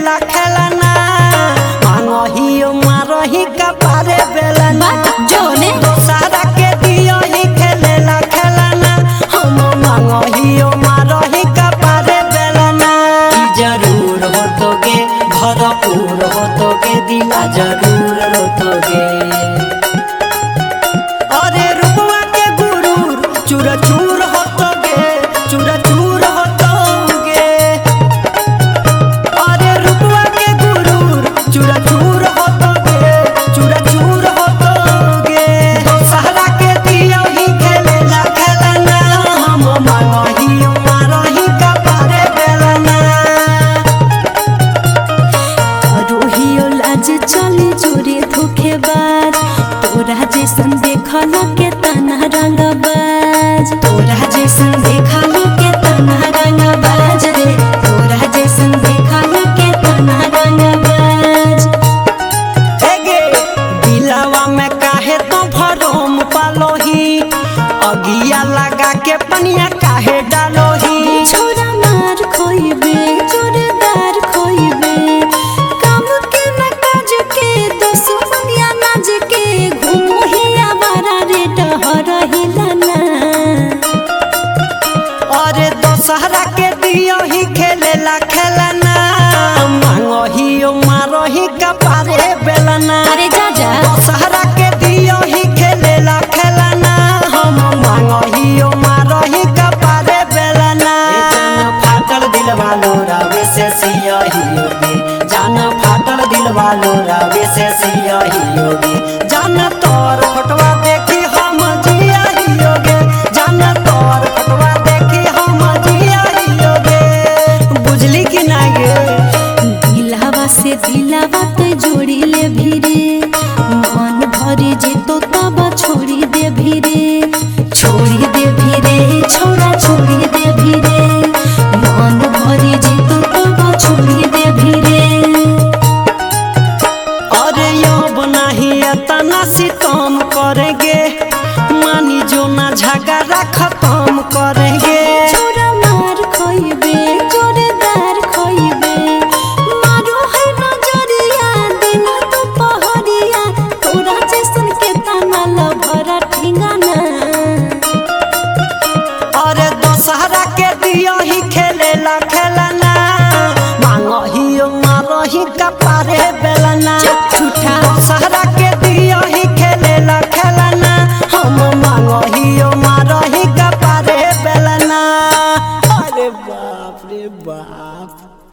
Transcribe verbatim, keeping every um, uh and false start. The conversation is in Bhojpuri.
खेलेला खेलना मांगही मारही कपारे बेलना जोने दोसरा के दियो ही खेलेला खेलना हम मांगही मारही कपारे बेलना जरूर होतोगे भरपूर होतोगे दिला जरूर रोतोगे अरे रुपवा के गुरूर चूर चूर होतोगे चूर चूर होतोगे अरे रुपवा के गुरूर चूर चूर होतोगे चूर चूर होतोगे दोसरा के दियो ही खेलेला खेलना हम मांगही मारही कपारे बेलना रोहियो लाज चली जोरे धोखेबाज तोरा जैसन देखल के तना रंगबाज तोरा जैसन देखल के तना रंगबाज रे तोरा जैसन देखल के तना रंगबाज एगे दिलावा में काहे तो भरोम पालोही अगिया लगा के पनिया काहे डालोही छोरा मार खोइबे जोरदार खोइबे काम के न काज के दुश्मनिया नाज के घुमहिया बारा रे डहरहिलना अरे दोसरा के दियो ही खेलेला खेलना मांगही मारही कपारे बेलना अरे जा जा दोसरा के दियो ही खेलेला खेलना हम मांगही मारही कपारे बेलना जान फाटल दिल वालो रवे से सिया ही योगी जान फाटल दिल वालो रवे से सिया ही योगी जान तोर फोटवा देखी हम जिया ही योगे जान तोर फोटवा देखी हम जिया ही योगे बुझली कि ना गे दिलावा से दिलावा तो जोड़ी ले भीरे मन भरे जेतो तब छोड़ी दे भीरे छोड़ी दे भीरे छोड़ा छोड़ी दे भीरे मन भरे जेतो तब छोड़ी दे भीरे अरे यो बनाही तना सितम करेंगे मानी जो ना झगड़ा खत्म करेंगे छोरा मार खोइबे जोरदार खोइबे मारो है नजरिया दिन तो पहरिया तोरा जैसन के तना लभरा ठिंगाना अरे दोसरा के दियो ही खेलेला खेलना मांगही मारही कपारे बेलना झूठा दोसरा के दियो ही खेलेला खेलना हम मांगही मारही कपारे बेलना अरे बाप रे बाप।